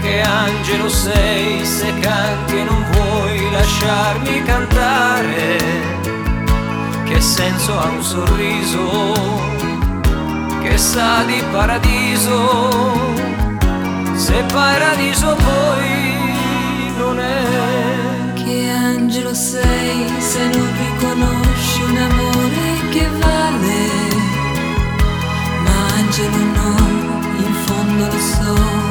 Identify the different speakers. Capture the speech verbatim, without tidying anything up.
Speaker 1: che angelo sei se canti e non vuoi lasciarmi cantare? Che senso ha un sorriso che sa di paradiso, se paradiso poi non è?
Speaker 2: Che angelo sei se non riconosci un amore che vale? Ma angelo no, in fondo lo so.